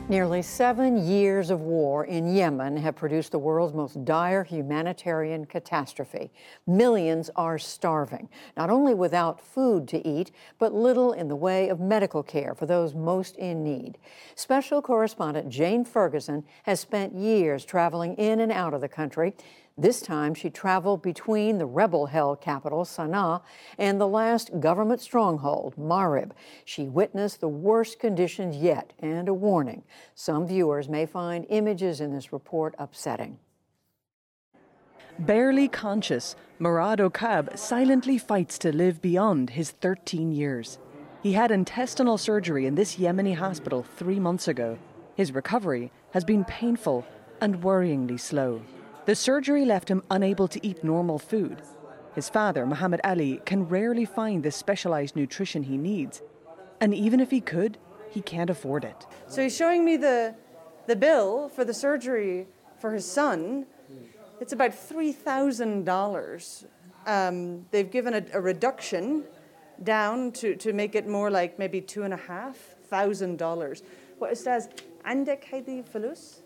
Nearly 7 years of war in Yemen have produced the world's most dire humanitarian catastrophe. Millions are starving, not only without food to eat, but little in the way of medical care for those most in need. Special correspondent Jane Ferguson has spent years traveling in and out of the country. This time, she traveled between the rebel-held capital, Sana'a, and the last government stronghold, Marib. She witnessed the worst conditions yet, and a warning. Some viewers may find images in this report upsetting. Barely conscious, Murad Okab silently fights to live beyond his 13 years. He had intestinal surgery in this Yemeni hospital 3 months ago. His recovery has been painful and worryingly slow. The surgery left him unable to eat normal food. His father, Mohammed Ali, can rarely find the specialized nutrition he needs. And even if he could, he can't afford it. So he's showing me the bill for the surgery for his son. It's about $3,000. They've given a reduction down to make it more like maybe $2,500. What Ustaz, عندك هذه فلوس?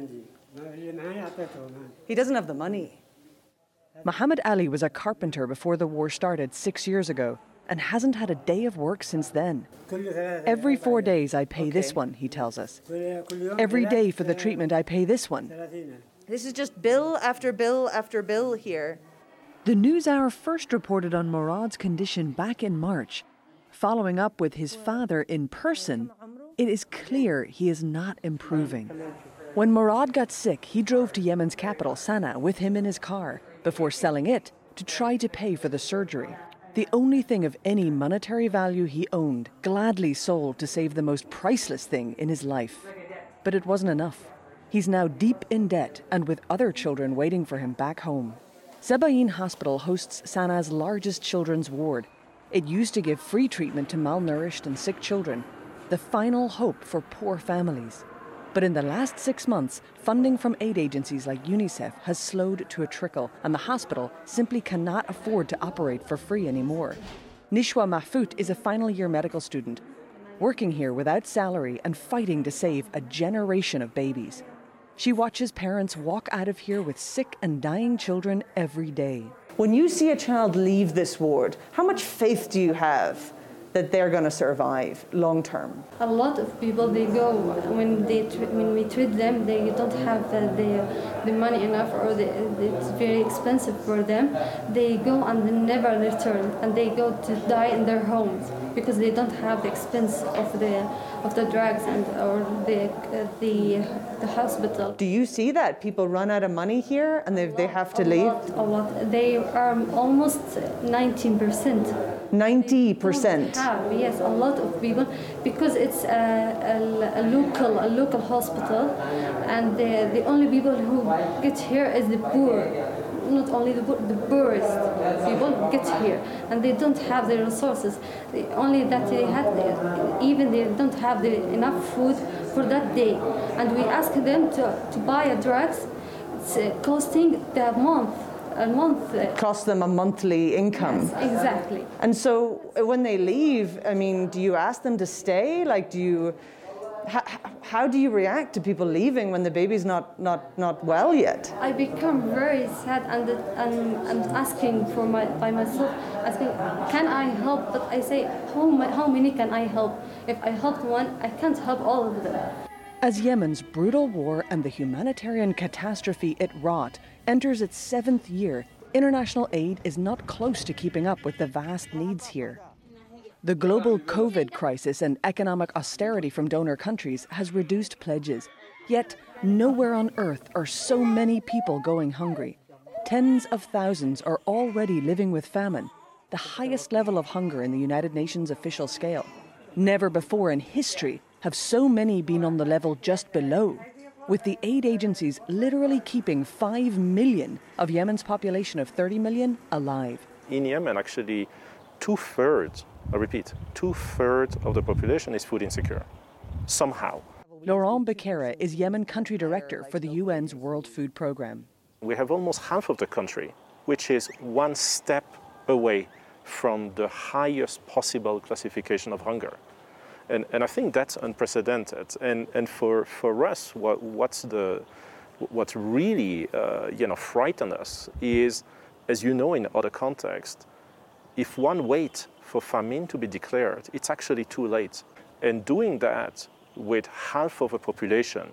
He doesn't have the money. Mohammed Ali was a carpenter before the war started 6 years ago and hasn't had a day of work since then. Every 4 days I pay this one, he tells us. Every day for the treatment I pay this one. This is just bill after bill after bill here. The NewsHour first reported on Murad's condition back in March. Following up with his father in person, it is clear he is not improving. When Murad got sick, he drove to Yemen's capital, Sana'a, with him in his car before selling it to try to pay for the surgery. The only thing of any monetary value he owned, gladly sold to save the most priceless thing in his life. But it wasn't enough. He's now deep in debt and with other children waiting for him back home. Sabayin Hospital hosts Sana'a's largest children's ward. It used to give free treatment to malnourished and sick children, the final hope for poor families. But in the last 6 months, funding from aid agencies like UNICEF has slowed to a trickle, and the hospital simply cannot afford to operate for free anymore. Nishwa Mahfout is a final-year medical student, working here without salary and fighting to save a generation of babies. She watches parents walk out of here with sick and dying children every day. When you see a child leave this ward, how much faith do you have that they're going to survive long term? A lot of people, they go when we treat them, they don't have the money enough, or it's very expensive for them. They go and they never return, and they go to die in their homes because they don't have the expense of the drugs or the hospital. Do you see that people run out of money here and they have to leave? A lot. They are almost 19%. 90%. Yes, a lot of people, because it's a local hospital, and the only people who get here is the poor. Not only the poor, the poorest people get here, and they don't have the resources. Only that they have, even they don't have enough food for that day. And we ask them to buy a drugs. It's costing a month. Cost them a monthly income. Yes, exactly. And so when they leave, I mean, do you ask them to stay? Like, how do you react to people leaving when the baby's not well yet? I become very sad and asking by myself, asking, can I help? But I say, how many can I help? If I helped one, I can't help all of them. As Yemen's brutal war and the humanitarian catastrophe it wrought enters its 7th year, international aid is not close to keeping up with the vast needs here. The global COVID crisis and economic austerity from donor countries has reduced pledges. Yet, nowhere on earth are so many people going hungry. Tens of thousands are already living with famine, the highest level of hunger in the United Nations official scale. Never before in history have so many been on the level just below, with the aid agencies literally keeping 5 million of Yemen's population of 30 million alive. In Yemen, actually, 2/3, I repeat, 2/3 of the population is food insecure, somehow. Laurent Becerra is Yemen country director for the UN's World Food Programme. We have almost half of the country, which is one step away from the highest possible classification of hunger. And I think that's unprecedented. And for us, what's really frightened us is, as you know, in other contexts, if one waits for famine to be declared, it's actually too late. And doing that with half of a population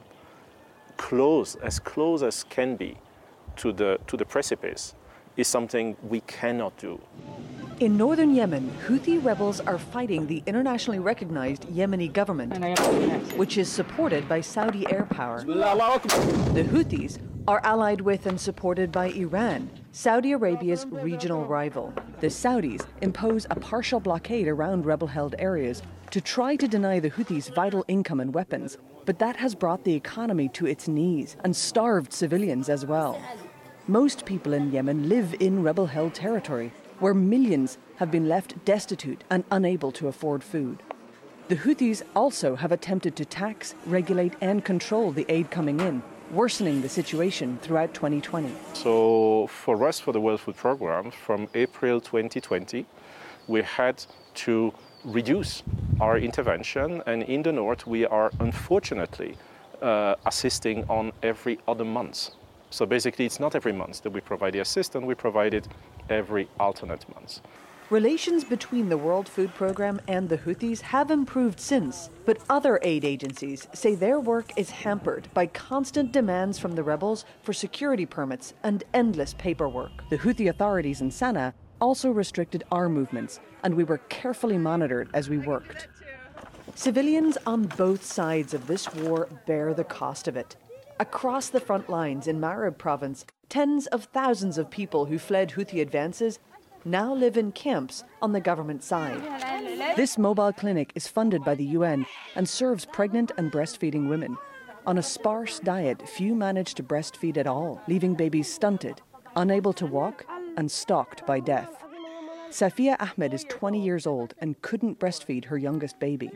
close as can be to the precipice is something we cannot do. In northern Yemen, Houthi rebels are fighting the internationally recognized Yemeni government, which is supported by Saudi air power. The Houthis are allied with and supported by Iran, Saudi Arabia's regional rival. The Saudis impose a partial blockade around rebel-held areas to try to deny the Houthis vital income and weapons, but that has brought the economy to its knees and starved civilians as well. Most people in Yemen live in rebel-held territory, where millions have been left destitute and unable to afford food. The Houthis also have attempted to tax, regulate and control the aid coming in, worsening the situation throughout 2020. So for us, for the World Food Programme, from April 2020, we had to reduce our intervention, and in the north we are unfortunately assisting on every other month. So basically it's not every month that we provide the assistance, we provide it every alternate month. Relations between the World Food Programme and the Houthis have improved since, but other aid agencies say their work is hampered by constant demands from the rebels for security permits and endless paperwork. The Houthi authorities in Sana'a also restricted our movements, and we were carefully monitored as we worked. Civilians on both sides of this war bear the cost of it. Across the front lines in Marib province, tens of thousands of people who fled Houthi advances now live in camps on the government side. This mobile clinic is funded by the UN and serves pregnant and breastfeeding women. On a sparse diet, few manage to breastfeed at all, leaving babies stunted, unable to walk, and stalked by death. Safia Ahmed is 20 years old and couldn't breastfeed her youngest baby.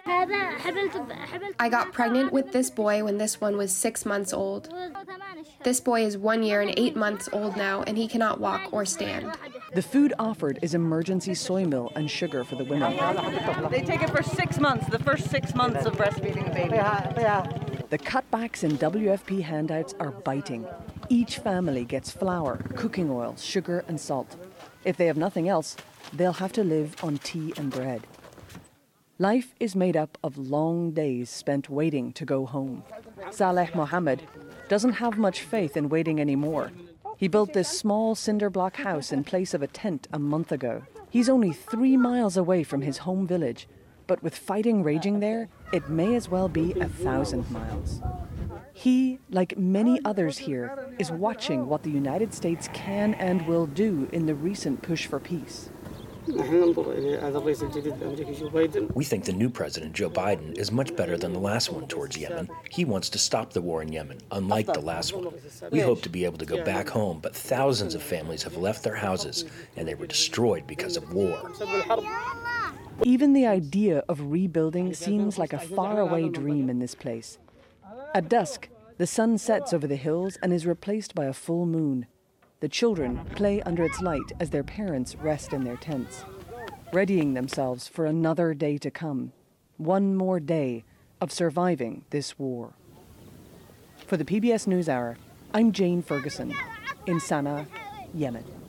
I got pregnant with this boy when this one was 6 months old. This boy is 1 year and 8 months old now, and he cannot walk or stand. The food offered is emergency soy meal and sugar for the women. They take it for 6 months, the first 6 months of breastfeeding a baby. The cutbacks in WFP handouts are biting. Each family gets flour, cooking oil, sugar and salt. If they have nothing else, they'll have to live on tea and bread. Life is made up of long days spent waiting to go home. Saleh Mohammed doesn't have much faith in waiting anymore. He built this small cinder block house in place of a tent a month ago. He's only 3 miles away from his home village, but with fighting raging there, it may as well be 1,000 miles. He, like many others here, is watching what the United States can and will do in the recent push for peace. We think the new president, Joe Biden, is much better than the last one towards Yemen. He wants to stop the war in Yemen, unlike the last one. We hope to be able to go back home, but thousands of families have left their houses, and they were destroyed because of war. Even the idea of rebuilding seems like a faraway dream in this place. At dusk, the sun sets over the hills and is replaced by a full moon. The children play under its light as their parents rest in their tents, readying themselves for another day to come, one more day of surviving this war. For the PBS NewsHour, I'm Jane Ferguson in Sana'a, Yemen.